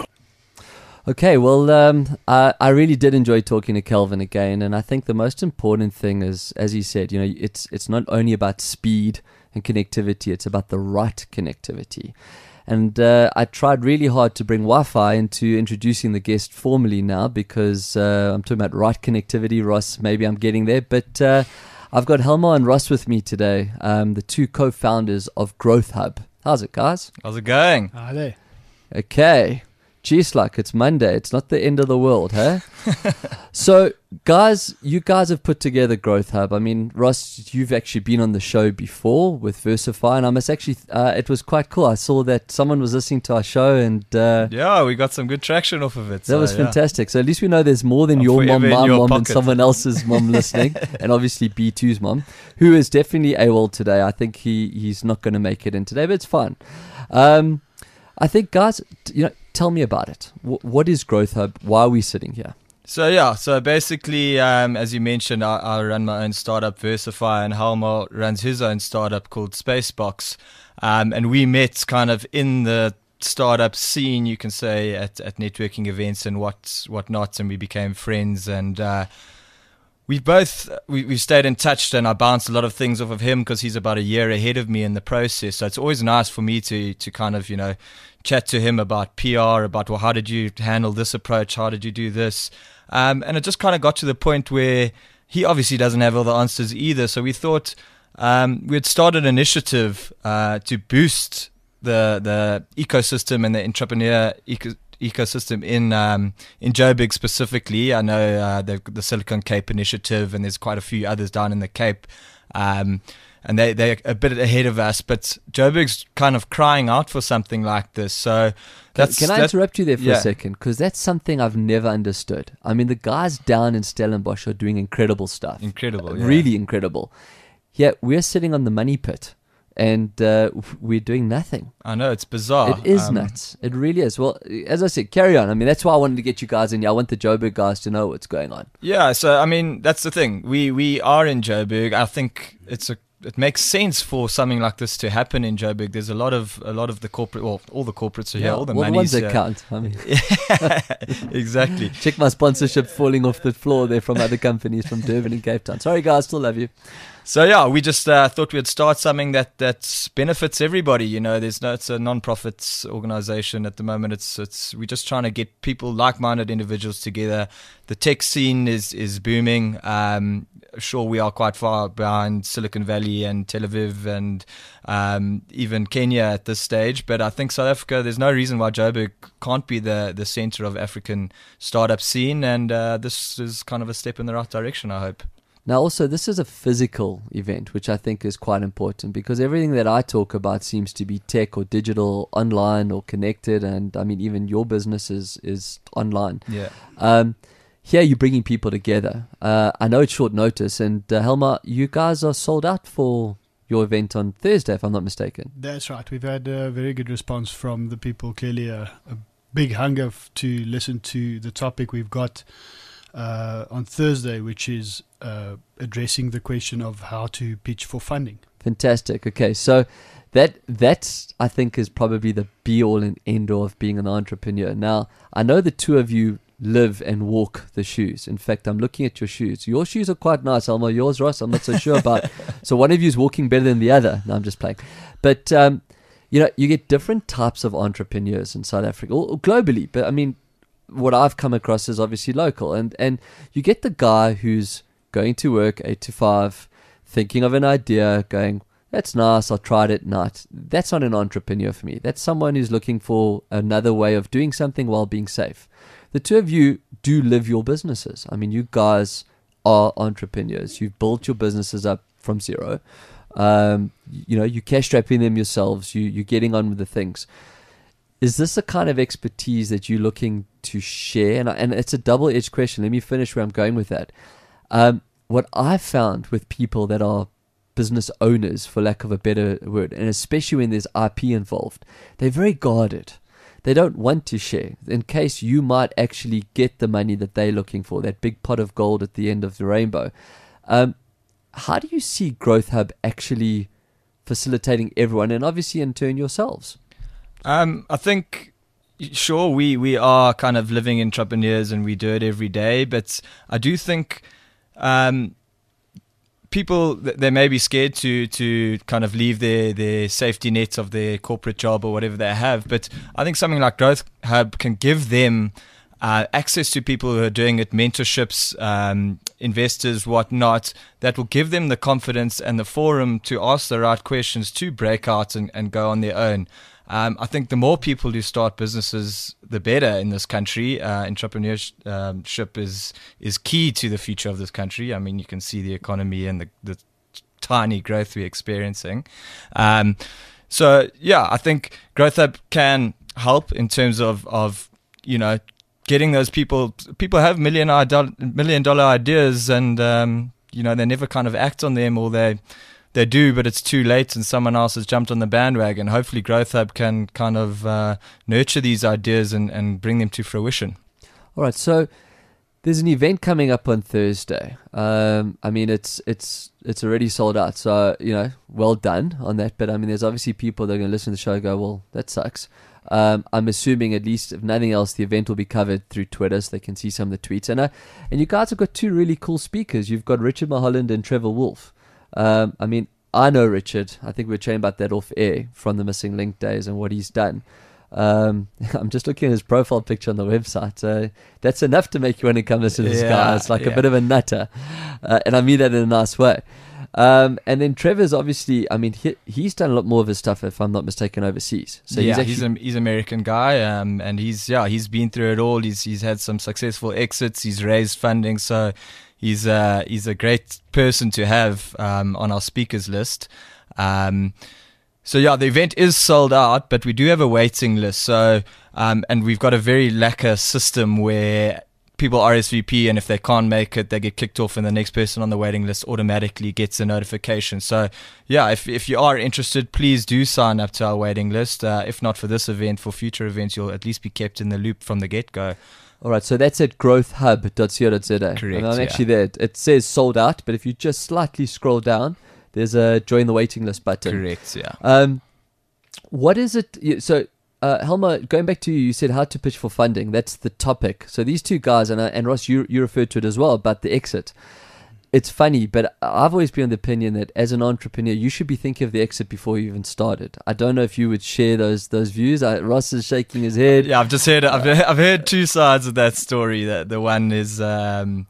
Okay, well, um, I, I really did enjoy talking to Kelvin again, and I think the most important thing is, as he said, you know, it's it's not only about speed and connectivity; it's about the right connectivity. And uh, I tried really hard to bring Wi-Fi into introducing the guest formally now because uh, I'm talking about right connectivity. Ross, maybe I'm getting there, but uh, I've got Helma and Ross with me today, um, the two co-founders of Growth Hub. How's it, guys? How's it going? Okay. Geez, like it's Monday. It's not the end of the world, huh? So, guys, you guys have put together Growth Hub. I mean, Ross, you've actually been on the show before with Versify, and I must actually, uh, it was quite cool. I saw that someone was listening to our show, and uh, Yeah, we got some good traction off of it. that so, was yeah. fantastic. So at least we know there's more than I'm your mom, forever in my your mom, and pocket. someone else's mom listening, and obviously B two's mom, who is definitely AWOL today. I think he he's not going to make it in today, but it's fine. Um, I think, guys, t- you know, tell me about it. W- what is Growth Hub? Why are we sitting here? So yeah, so basically, um, as you mentioned, I, I run my own startup, Versify, and Halmar runs his own startup called Spacebox. Um, and we met kind of in the startup scene, you can say, at, at networking events and what whatnot, and we became friends. And uh, we both we we stayed in touch, and I bounced a lot of things off of him because he's about a year ahead of me in the process. So it's always nice for me to to kind of you know chat to him about P R, about well, how did you handle this approach, how did you do this. Um, and it just kind of got to the point where he obviously doesn't have all the answers either. So we thought um, we had started an initiative uh, to boost the the ecosystem and the entrepreneur eco- ecosystem in um, in Joburg specifically. I know uh, they've got the Silicon Cape initiative, and there's quite a few others down in the Cape. Um, and they they're a bit ahead of us. But Joburg's kind of crying out for something like this. So that's Can I that, interrupt you there for yeah. a second? Because that's something I've never understood. I mean, the guys down in Stellenbosch are doing incredible stuff. Incredible, yeah. Really incredible. Yeah, we're sitting on the money pit and uh, we're doing nothing. I know, it's bizarre. It is Um, nuts. It really is. Well, as I said, carry on. I mean, that's why I wanted to get you guys in here. I want the Joburg guys to know what's going on. Yeah, so I mean that's the thing. We we are in Joburg. I think it's a it makes sense for something like this to happen in Joburg. There's a lot of a lot of the corporate, well, all the corporates are here, all the well, money's the ones that here. count. I mean, Exactly. check my sponsorship falling off the floor there from other companies from Durban and Cape Town. Sorry, guys, still love you. So yeah, we just uh, thought we'd start something that that benefits everybody. You know, there's no, it's a non-profit organization at the moment. It's it's we're just trying to get people, like-minded individuals, together. The tech scene is is booming. Um, sure, we are quite far behind Silicon Valley and Tel Aviv and um, even Kenya at this stage. But I think South Africa, there's no reason why Joburg can't be the the center of African startup scene. And uh, this is kind of a step in the right direction, I hope. Now, also, this is a physical event, which I think is quite important because everything that I talk about seems to be tech or digital, online or connected. And I mean, even your business is, is online. Yeah. Um, here, you're bringing people together. Uh, I know it's short notice. And uh, Helma, you guys are sold out for your event on Thursday, if I'm not mistaken. That's right. We've had a very good response from the people. Clearly, a, a big hunger f- to listen to the topic we've got uh, on Thursday, which is uh, addressing the question of how to pitch for funding. Fantastic. Okay, so that that's I think is probably the be all and end all of being an entrepreneur. Now, I know the two of you live and walk the shoes. In fact, I'm looking at your shoes. Your shoes are quite nice, Elmo. Yours, Ross, I'm not so sure about. So one of you is walking better than the other. No, I'm just playing. But um, you know, you get different types of entrepreneurs in South Africa, or, or globally. But I mean, what I've come across is obviously local, and and you get the guy who's going to work eight to five, thinking of an idea, going, that's nice, I'll try it at night. That's not an entrepreneur for me. That's someone who's looking for another way of doing something while being safe. The two of you do live your businesses. I mean, you guys are entrepreneurs. You've built your businesses up from zero. Um, you know, you're cash strapping them yourselves. You, you're getting on with the things. Is this the kind of expertise that you're looking to share? And, and it's a double-edged question. Let me finish where I'm going with that. Um, what I've found with people that are business owners, for lack of a better word, and especially when there's I P involved, they're very guarded. They don't want to share in case you might actually get the money that they're looking for, that big pot of gold at the end of the rainbow. Um, how do you see Growth Hub actually facilitating everyone, and obviously in turn yourselves? Um, I think, sure, we, we are kind of living entrepreneurs and we do it every day, but I do think um, people, they may be scared to, to kind of leave their, their safety nets of their corporate job or whatever they have, but I think something like Growth Hub can give them uh, access to people who are doing it, mentorships, um, investors, whatnot, that will give them the confidence and the forum to ask the right questions, to break out and, and go on their own. Um, I think the more people who start businesses, the better in this country. Uh, entrepreneurship is is key to the future of this country. I mean, you can see the economy and the, the tiny growth we're experiencing. Um, so, yeah, I think Growth Hub can help in terms of, of you know, getting those people. People have million, million dollar ideas and, um, you know, they never kind of act on them, or they... They do, but it's too late and someone else has jumped on the bandwagon. Hopefully Growth Hub can kind of uh, nurture these ideas and, and bring them to fruition. All right, so there's an event coming up on Thursday. Um, I mean, it's it's it's already sold out, so, you know, well done on that. But, I mean, there's obviously people that are going to listen to the show and go, well, that sucks. Um, I'm assuming, at least, if nothing else, the event will be covered through Twitter so they can see some of the tweets. And, uh, and you guys have got two really cool speakers. You've got Richard Mulholland and Trevor Wolf. Um, I mean, I know Richard. I think we were chatting about that off air from the Missing Link days and what he's done. Um, I'm just looking at his profile picture on the website. Uh, that's enough to make you want to come listen to this yeah, guy. It's like yeah. a bit of a nutter. Uh, and I mean that in a nice way. Um, and then Trevor's obviously, I mean, he, he's done a lot more of his stuff, if I'm not mistaken, overseas. So yeah, he's actually, he's a, he's an American guy, um, and he's yeah he's been through it all. He's he's had some successful exits. He's raised funding, so He's uh, he's a great person to have um, on our speakers list. Um, so yeah, the event is sold out, but we do have a waiting list. So um, and we've got a very lacquer system where people R S V P, and if they can't make it, they get kicked off, and the next person on the waiting list automatically gets a notification. So yeah, if if you are interested, please do sign up to our waiting list. Uh, if not for this event, for future events, you'll at least be kept in the loop from the get-go. All right, so that's at growth hub dot co dot za. Correct, And I'm yeah. actually there. It says sold out, but if you just slightly scroll down, there's a join the waiting list button. Correct, yeah. Um, what is it? y- So, uh, Helma, going back to you, you said how to pitch for funding. That's the topic. So these two guys, and, uh, and Ross, you, you referred to it as well, about the exit. It's funny, but I've always been of the opinion that as an entrepreneur, you should be thinking of the exit before you even started. I don't know if you would share those those views. I, Ross is shaking his head. Yeah, I've just heard. I've I've heard two sides of that story. That the one is um,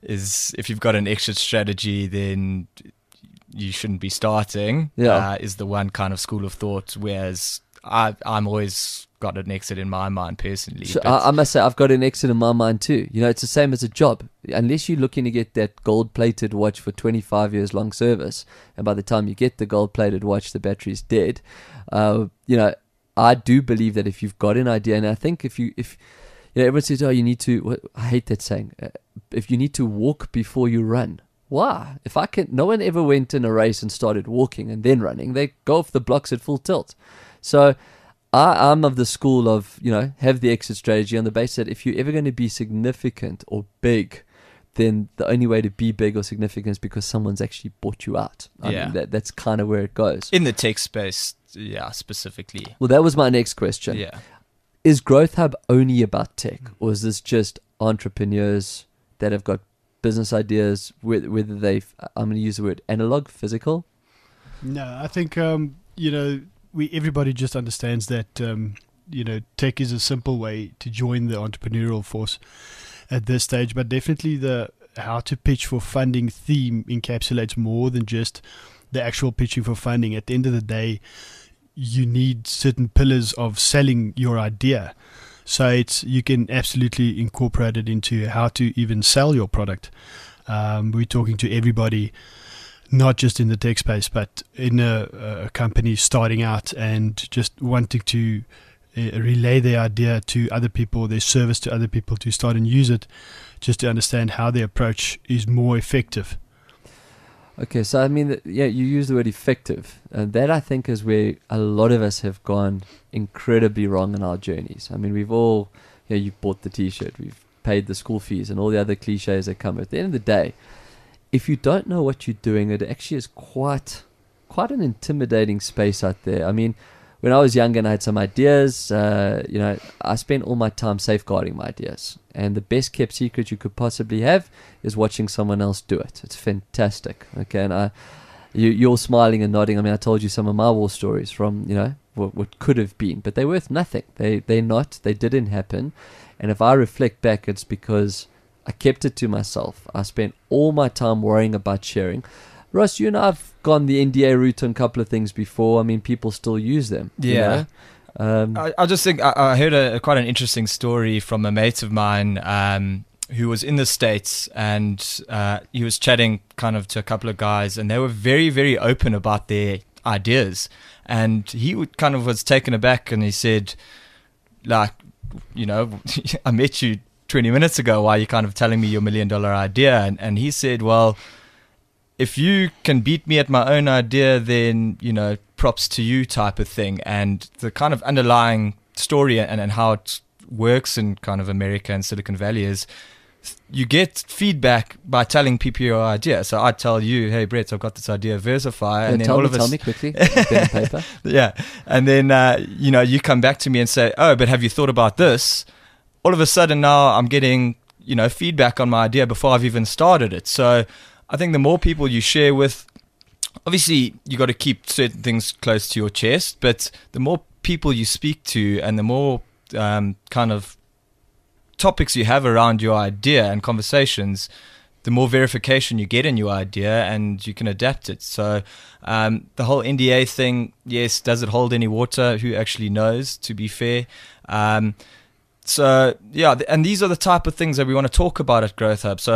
is if you've got an exit strategy, then you shouldn't be starting. Yeah. uh, is the one kind of school of thought. Whereas I I'm always got an exit in my mind personally. So but- I, I must say, I've got an exit in my mind too. You know, it's the same as a job. Unless you're looking to get that gold-plated watch for twenty-five years long service, and by the time you get the gold-plated watch, the battery's dead. Uh, you know, I do believe that if you've got an idea, and I think if you, if you know, everyone says, "Oh, you need to." What, I hate that saying. Uh, if you need to walk before you run, why? If I can, no one ever went in a race and started walking and then running. They go off the blocks at full tilt. So. I, I'm of the school of, you know, have the exit strategy on the basis that if you're ever going to be significant or big, then the only way to be big or significant is because someone's actually bought you out. I Yeah. mean, that, that's kind of where it goes. in the tech space, yeah, specifically. Well, that was my next question. Yeah. Is Growth Hub only about tech, or is this just entrepreneurs that have got business ideas, whether, whether they've, I'm going to use the word analog, physical? No, I think um, you know we everybody just understands that um, you know tech is a simple way to join the entrepreneurial force at this stage, but definitely the how to pitch for funding theme encapsulates more than just the actual pitching for funding. At the end of the day, you need certain pillars of selling your idea. So it's you can absolutely incorporate it into how to even sell your product. Um, we're talking to everybody, not just in the tech space, but in a, a company starting out and just wanting to uh, relay their idea to other people, their service to other people to start and use it, just to understand how their approach is more effective. Okay, so I mean, yeah, you use the word effective, and that I think is where a lot of us have gone incredibly wrong in our journeys. I mean, we've all, you know, you bought the T-shirt, we've paid the school fees, and all the other cliches that come. At the end of the day, if you don't know what you're doing, it actually is quite, quite an intimidating space out there. I mean, when I was younger and I had some ideas, uh, you know, I spent all my time safeguarding my ideas. And the best kept secret you could possibly have is watching someone else do it. It's fantastic. Okay, and I, you, you're smiling and nodding. I mean, I told you some of my war stories from, you know, what, what could have been, but they're worth nothing. They, they're not. They didn't happen. And if I reflect back, it's because I kept it to myself. I spent all my time worrying about sharing. Ross, you and I have gone the N D A route on a couple of things before. I mean, people still use them. you Yeah. know? Um, I, I just think I, I heard a, quite an interesting story from a mate of mine um, who was in the States, and uh, he was chatting kind of to a couple of guys, and they were very, very open about their ideas. And he would kind of was taken aback, and he said, like, you know, I met you twenty minutes ago. Why are you kind of telling me your million dollar idea? And, and he said, well, if you can beat me at my own idea, then, you know, props to you type of thing. And the kind of underlying story and, and how it works in kind of America and Silicon Valley is you get feedback by telling people your idea. So I tell you, hey, Brett, I've got this idea, Versify. And then tell all me, of us, tell me quickly. Pen and paper. yeah. And then, uh, you know, you come back to me and say, oh, but have you thought about this? All of a sudden now I'm getting, you know, feedback on my idea before I've even started it. So I think the more people you share with, obviously you got to keep certain things close to your chest, but the more people you speak to and the more um, kind of topics you have around your idea and conversations, the more verification you get in your idea and you can adapt it. So um, the whole N D A thing, yes, does it hold any water? Who actually knows, to be fair? Um, so, yeah, th- and these are the type of things that we want to talk about at Growth Hub. So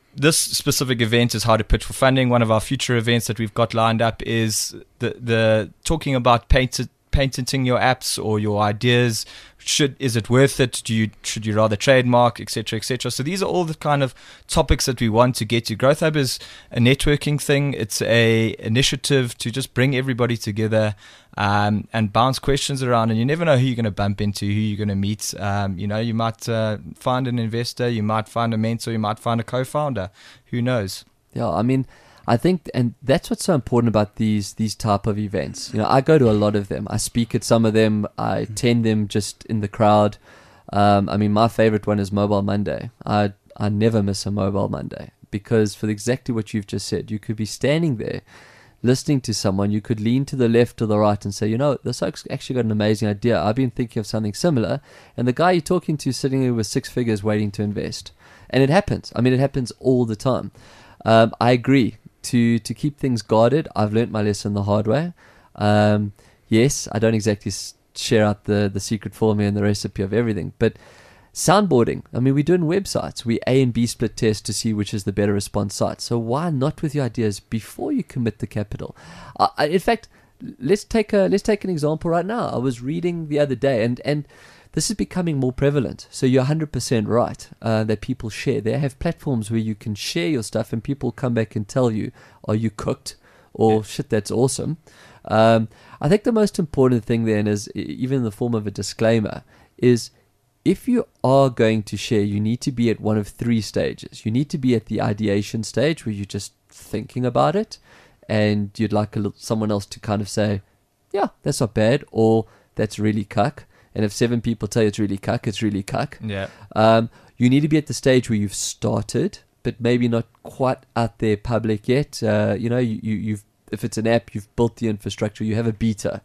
this specific event is how to pitch for funding. One of our future events that we've got lined up is the the talking about patent, patenting your apps or your ideas. Should is it worth it? Do you should you rather trademark, et cetera, et cetera. So these are all the kind of topics that we want to get to. Growth Hub is a networking thing. It's a initiative to just bring everybody together um, and bounce questions around. And you never know who you're going to bump into, who you're going to meet. Um, you know, you might uh, find an investor, you might find a mentor, you might find a co-founder. Who knows? Yeah, I mean, I think, and that's what's so important about these these type of events. You know, I go to a lot of them. I speak at some of them. I attend them just in the crowd. Um, I mean, my favorite one is Mobile Monday. I I never miss a Mobile Monday because for exactly what you've just said, you could be standing there listening to someone. You could lean to the left or the right and say, you know, this oak's actually got an amazing idea. I've been thinking of something similar. And the guy you're talking to is sitting there with six figures waiting to invest. And it happens. I mean, it happens all the time. Um, I agree. To to keep things guarded, I've learnt my lesson the hard way. Um, yes, I don't exactly share out the, the secret formula and the recipe of everything, but soundboarding, I mean, we're doing websites. We A and B split test to see which is the better response site. So why not with your ideas before you commit the capital? Uh, in fact, let's take a let's take an example right now. I was reading the other day, and and this is becoming more prevalent. So you're one hundred percent right uh, that people share. They have platforms where you can share your stuff and people come back and tell you, are you cooked? Or, yeah. shit, that's awesome. Um, I think the most important thing then is, even in the form of a disclaimer, is if you are going to share, you need to be at one of three stages. You need to be at the ideation stage where you're just thinking about it and you'd like a little, someone else to kind of say, yeah, that's not bad, or that's really cuck. And if seven people tell you it's really cuck, it's really cuck. Yeah. Um, you need to be at the stage where you've started, but maybe not quite out there public yet. Uh, you know, you, you, you've if it's an app, you've built the infrastructure, you have a beta.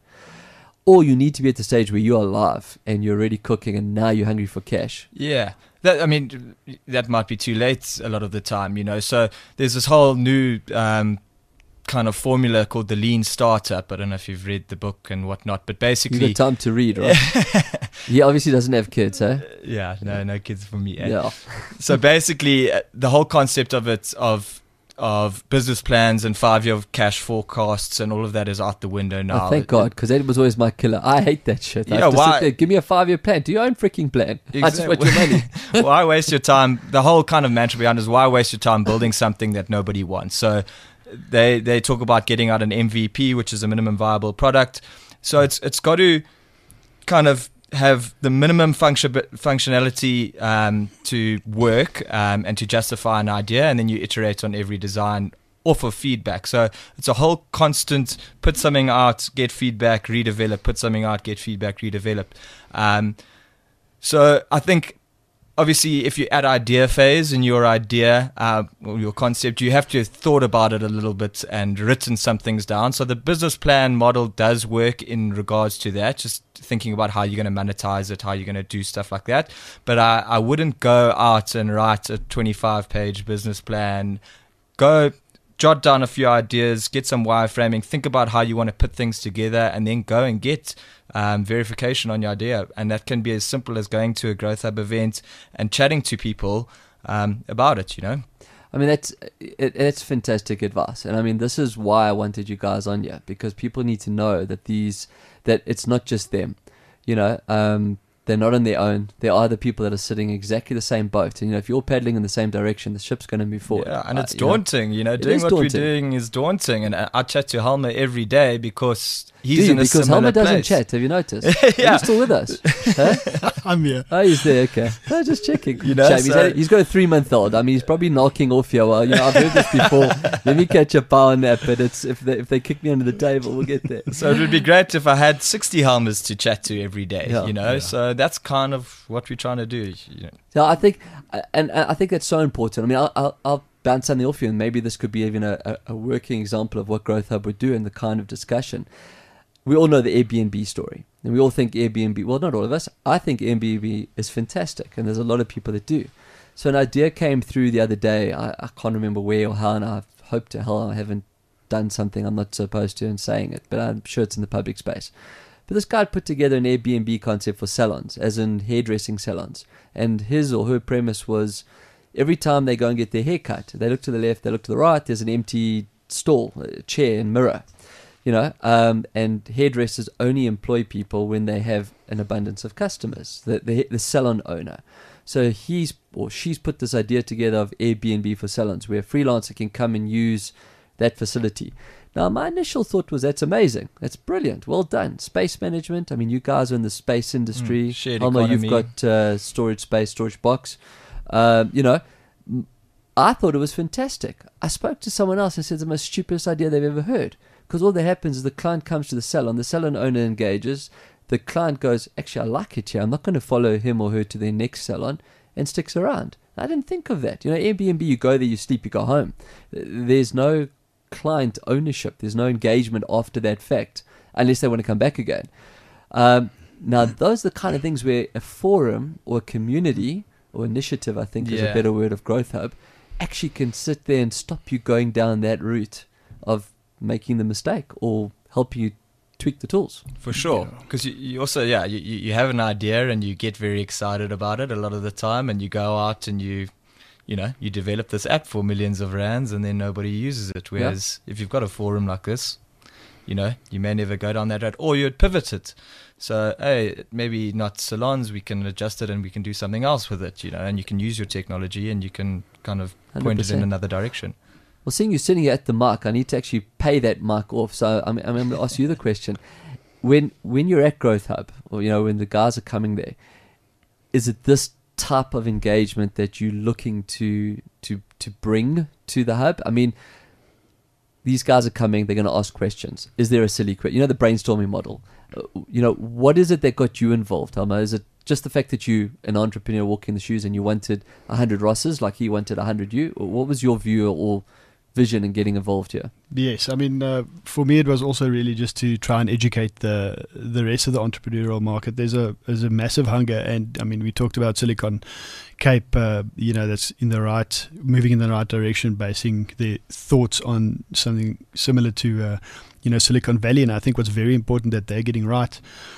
Or you need to be at the stage where you are live and you're already cooking and now you're hungry for cash. Yeah. That, I mean, that might be too late a lot of the time, you know. So there's this whole new um, kind of formula called the lean startup. I don't know if you've read the book and whatnot, but basically... You've got time to read, right? He obviously doesn't have kids, eh? Yeah, no, no kids for me. Eh? Yeah. So basically, uh, the whole concept of it, of of business plans and five-year cash forecasts and all of that is out the window now. Oh, thank God, because that was always my killer. I hate that shit. I Yeah, have to why? sit there, give me a five-year plan. Do your own freaking plan. I just want your money. Why waste your time? The whole kind of mantra behind it is why waste your time building something that nobody wants. So they they talk about getting out an M V P, which is a minimum viable product. So it's it's got to kind of have the minimum function functionality um, to work um, and to justify an idea, and then you iterate on every design off of feedback. So it's a whole constant put something out, get feedback, redevelop, put something out, get feedback, redevelop. Um, so I think obviously if you're at idea phase and your idea uh, or your concept, you have to have thought about it a little bit and written some things down. So the business plan model does work in regards to that, just thinking about how you're going to monetize it, how you're going to do stuff like that. But I, I wouldn't go out and write a twenty-five page business plan. Go jot down a few ideas, get some wireframing, think about how you want to put things together, and then go and get um, verification on your idea. And that can be as simple as going to a Growth Hub event and chatting to people um, about it, you know. I mean, that's it, it's fantastic advice. And I mean, this is why I wanted you guys on here, because people need to know that these, that it's not just them, you know, um, they're not on their own. There are the people that are sitting in exactly the same boat. And, you know, if you're paddling in the same direction, the ship's going to move forward. Yeah, and it's uh, daunting, you know, It doing is what daunting. we're doing is daunting. And I, I chat to Helmer every day because he's Dude, in a because similar Helmer doesn't place. chat. Have you noticed? Yeah. Are you still with us? Huh? I'm here. Oh, he's there. Okay. No, just checking. You know, Shame. He's, so- had- he's got a three-month-old. I mean, he's probably knocking off here. Well, you know, I've heard this before. Let me catch a power nap, but it's if they if they kick me under the table, we'll get there. So it would be great if I had sixty Helmers to chat to every day, Yeah. you know. So that's kind of what we're trying to do. You know. So I think, and, and I think that's so important. I mean, I'll, I'll, I'll bounce something off you, and maybe this could be even a, a, a working example of what Growth Hub would do in the kind of discussion. We all know the Airbnb story, and we all think Airbnb, well, not all of us, I think Airbnb is fantastic, and there's a lot of people that do. So an idea came through the other day, I, I can't remember where or how, and I hope to hell I haven't done something I'm not supposed to in saying it, but I'm sure it's in the public space. But this guy had put together an Airbnb concept for salons, as in hairdressing salons, and his or her premise was, every time they go and get their hair cut, they look to the left, they look to the right, there's an empty stall, a chair and mirror. You know, um, and hairdressers only employ people when they have an abundance of customers, the, the, the salon owner. So he's or she's put this idea together of Airbnb for salons, where a freelancer can come and use that facility. Now, my initial thought was, that's amazing. That's brilliant. Well done. Space management. I mean, you guys are in the space industry. Mm, shared Elmo, economy. you've got uh, storage space, storage box. Um, you know, I thought it was fantastic. I spoke to someone else and said it's the most stupidest idea they've ever heard. Because all that happens is the client comes to the salon, the salon owner engages, the client goes, actually, I like it here, I'm not going to follow him or her to their next salon, and sticks around. I didn't think of that. You know, Airbnb, you go there, you sleep, you go home. There's no client ownership, there's no engagement after that fact, unless they want to come back again. Um, now, those are the kind of things where a forum or a community or initiative, I think is Yeah. a better word of Growth Hub, actually can sit there and stop you going down that route of making the mistake or help you tweak the tools. For sure, because you, you also, yeah, you, you you have an idea and you get very excited about it a lot of the time, and you go out and you, you know, you develop this app for millions of rands, and then nobody uses it. Whereas if you've got a forum like this, you know, you may never go down that road, or you'd pivot it. So, hey, maybe not salons, we can adjust it and we can do something else with it, you know, and you can use your technology and you can kind of point one hundred it percent. in another direction. Well, seeing you sitting here at the mic, I need to actually pay that mic off. So I'm, I'm going to ask you the question: when when you're at Growth Hub, or you know, when the guys are coming there, is it this type of engagement that you're looking to to to bring to the hub? I mean, these guys are coming; they're going to ask questions. Is there a silly question? You know, the brainstorming model. Uh, you know, what is it that got you involved, Elmo? Is it just the fact that you an entrepreneur walking the shoes and you wanted a hundred Rosses like he wanted a hundred you? Or what was your view or vision in getting involved here? Yes, I mean, uh, for me, it was also really just to try and educate the the rest of the entrepreneurial market. There's a there's a massive hunger, and I mean, we talked about Silicon Cape, uh, you know, that's in the right, moving in the right direction, basing their thoughts on something similar to, uh, you know, Silicon Valley. And I think what's very important that they're getting right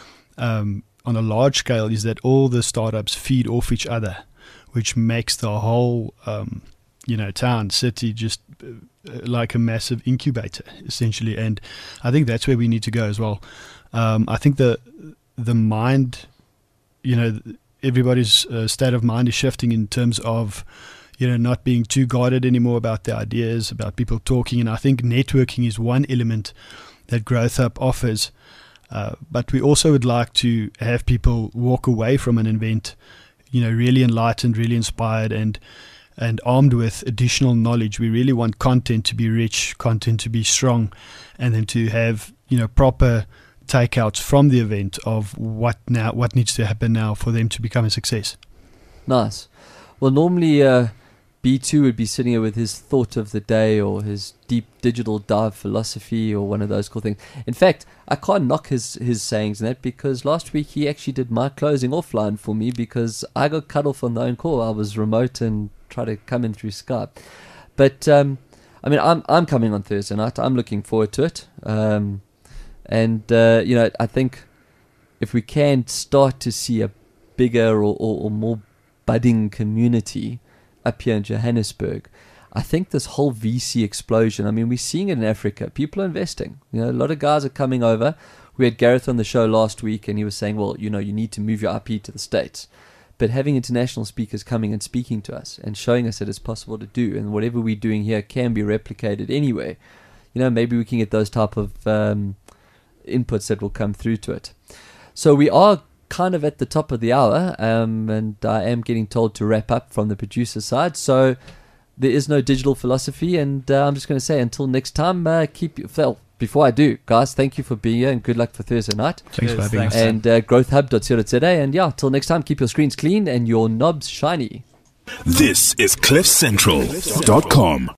um, on a large scale is that all the startups feed off each other, which makes the whole um, you know, town, city, just uh, like a massive incubator, essentially. And I think that's where we need to go as well. Um, I think the the mind, you know, everybody's uh, state of mind is shifting in terms of, you know, not being too guarded anymore about their ideas, about people talking. And I think networking is one element that Growth Hub offers. Uh, but we also would like to have people walk away from an event, you know, really enlightened, really inspired, and and armed with additional knowledge. We really want content to be rich, content to be strong, and then to have, you know, proper takeouts from the event of what now, what needs to happen now for them to become a success. Nice. Well, normally uh, B two would be sitting here with his thought of the day or his deep digital dive philosophy or one of those cool things. In fact, I can't knock his, his sayings in that, because last week he actually did my closing offline for me because I got cut off on the own call. I was remote and try to come in through Skype. But um, I mean, I'm I'm coming on Thursday night. I'm looking forward to it. Um, and uh, you know, I think if we can start to see a bigger or, or, or more budding community up here in Johannesburg, I think this whole V C explosion, I mean, we're seeing it in Africa. People are investing. You know, a lot of guys are coming over. We had Gareth on the show last week, and he was saying, well, you know, you need to move your I P to the States. But having international speakers coming and speaking to us and showing us that it's possible to do, and whatever we're doing here can be replicated anywhere, you know, maybe we can get those type of um, inputs that will come through to it. So we are kind of at the top of the hour, um, and I am getting told to wrap up from the producer side. So there is no digital philosophy, and uh, I'm just going to say until next time, uh, keep your... Well, before I do, guys, thank you for being here and good luck for Thursday night. Thanks Yes, for having thanks. us. And uh, growth hub dot co dot za. And yeah, till next time, keep your screens clean and your knobs shiny. This is cliff central dot com.